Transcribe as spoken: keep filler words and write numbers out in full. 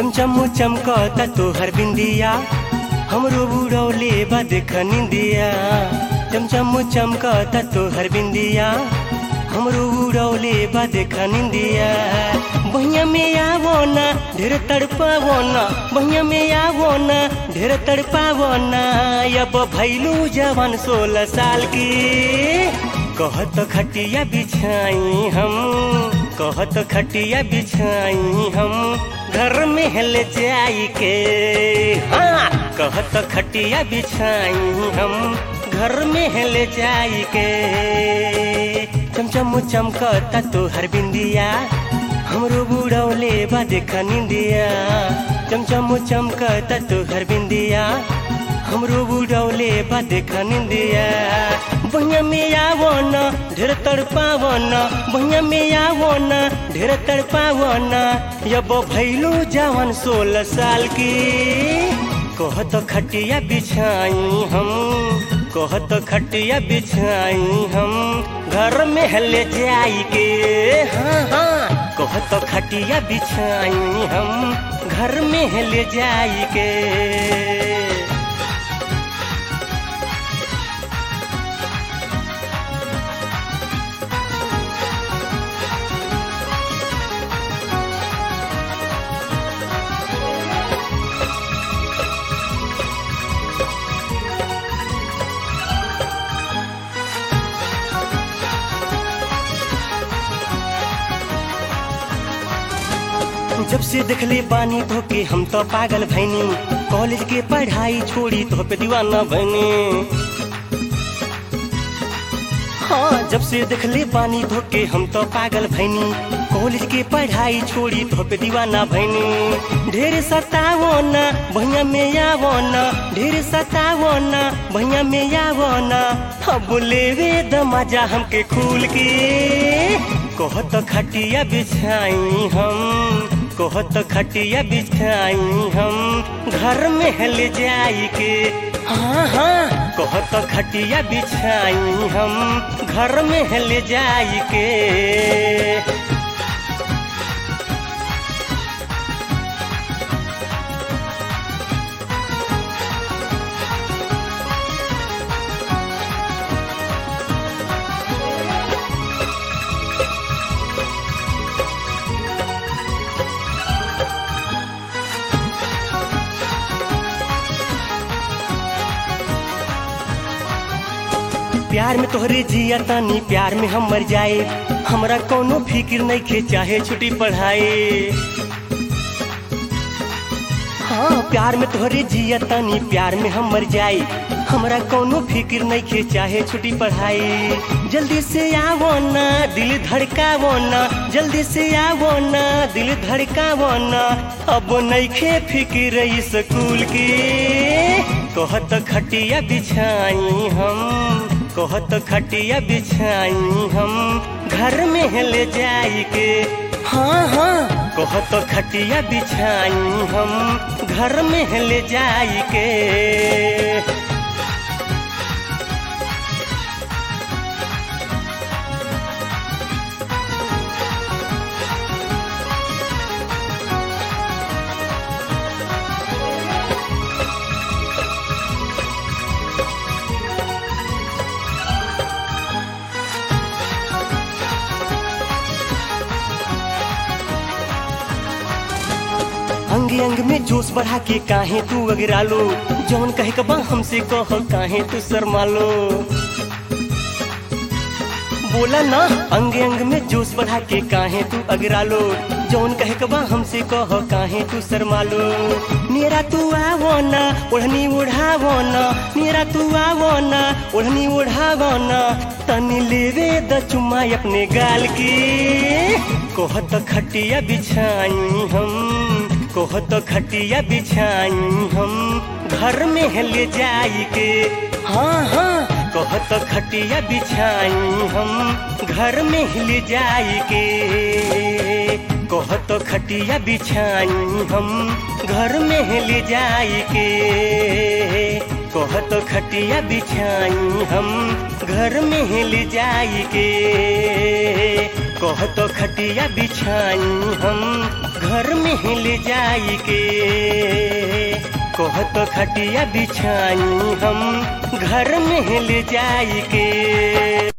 चमचम चमकता तोहर बिंदिया हमरो बुढ़ौले बा देख निंदिया। चमचम चमकता तोहर बिंदिया हमरो बुढ़ौले बा देख निंदिया। बहिया में आवो ना ढेर तड़पावो ना, बहिया में आवो ना ढेर तड़पावो ना। अब भैलू जवान सोलह साल की कहत खटिया बिछाई हम, कहत खटिया बिछाई हम घर में ले जाई के। हाँ कहत खटिया बिछाई हम घर में ले जाई के। चमचम चमकता तोहर बिंदिया हमरो बुढ़ौले बा देख निंदिया। चमचम चमकता तोहर बिंदिया हमरो बुढ़ौले बा देख निंदिया। बहिया में आवो ना ढेर तड़पावो ना, बहिया में आवो ना ढेर तड़पावो ना। अब भैलू जवान सोलह साल की कहत खटिया बिछाई हम, कहत खटिया बिछाई हम घर में ले जाई के। हाँ हाँ कहत खटिया बिछाई हम घर में ले जाई के। जब से देखले बानी तो के हम तो पागल भैनी, कॉलेज के पढ़ाई छोड़ी तो पे दीवाना बनी। हाँ जब से देखले बानी तो के हम तो पागल भैनी, कॉलेज के पढ़ाई छोड़ी तो पे दीवाना भैनी। ढेर सतावो ना भैया में आवो ना, ढेर सतावो ना भैया में आवो ना। अब लेवे द मजा हमके खूल के कहत खटिया बिछाई हम, कहत खटिया बिछाई हम घर में ले जाई के। हाँ हाँ कहत खटिया बिछाई हम घर में ले जाई के। प्यार में तोहरे जिया तानी प्यार में हम मर जाए, हमरा कोनो फिक्र नहीं खे चाहे छुट्टी पढ़ाए। हाँ प्यार में तोहरे जिया तानी प्यार में हम मर जाए, हमरा कोनो फिक्र नहीं खे चाहे छुट्टी पढ़ाए। जल्दी से आवो ना दिल धड़कावो ना, जल्दी से आवो ना दिल धड़कावो ना। अब नहीं खे फिक्र स्कूल की कहत खटिया बिछाई हम, कहत खटिया बिछाई हम घर में ले जाई के। हाँ हाँ कहत खटिया बिछाई हम घर में ले जाई के। अंग अंग में जोश बढ़ा के काहे तू अगरा लो, जौन कहे कबा हमसे कह काहे तू शर्मा लो। बोला ना अंग अंग में जोश बढ़ा के काहे तू अगरा लो, जौन कहे कबा हमसे कह काहे तू शर्मा लो। मेरा तू आवो ना ओढ़नी उड़ावो ना, मेरा तू आवो ना ओढ़नी उड़ावो ना। तनी लेवे द चुम्मा अपने गाल की कहत खटिया बिछाई हम, कहत खटिया बिछाई हम घर में ले जाई के। हाँ हाँ कहत खटिया बिछाई हम घर में ले जाई के। कहत खटिया बिछाई हम घर में ले जाई के। कहत खटिया बिछाई हम घर में ले जाई के। कह तो खटिया बिछाई हम घर में ही ले जाई के, कह तो खटिया बिछाई हम घर में ही ले जाई के।